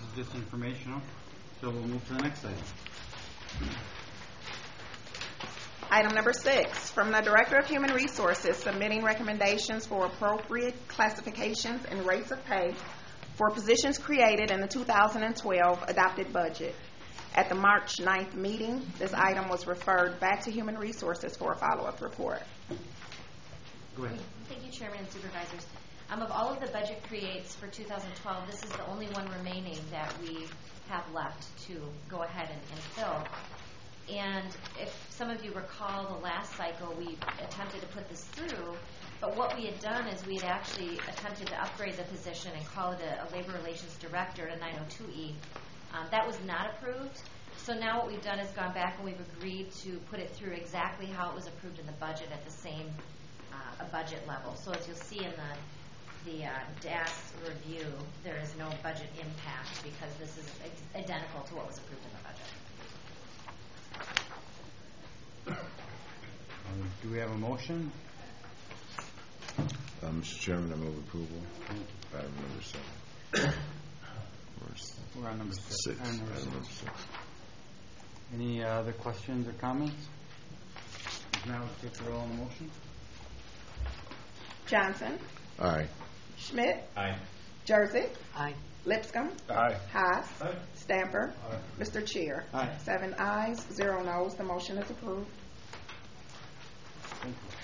just informational. So we'll move to the next item. Item number 6, from the Director of Human Resources, submitting recommendations for appropriate classifications and rates of pay for positions created in the 2012 adopted budget. At the March 9th meeting, this item was referred back to Human Resources for a follow-up report. Go ahead. Thank you, Chairman and Supervisors. Of all of the budget creates for 2012, this is the only one remaining that we have left to go ahead and fill. And if some of you recall the last cycle, we attempted to put this through, but what we had done is we had actually attempted to upgrade the position and call it a Labor Relations Director, a 902E. That was not approved. So now what we've done is gone back and we've agreed to put it through exactly how it was approved in the budget at the same budget level. So as you'll see in the DAS review, there is no budget impact because this is identical to what was approved in the budget. Do we have a motion? Mr. Chairman, I move approval. Item number 7. We're on number 6. 6. Item number Item number 6. 6. Any other questions or comments? Now let's take the roll on the motion. Johnson, Aye. Schmidt, Aye. Jersey, Aye. Lipscomb, Aye. Haas, Aye. Stamper, Aye. Mr. Chair. Aye. 7 ayes, 0 noes. The motion is approved. Thank you.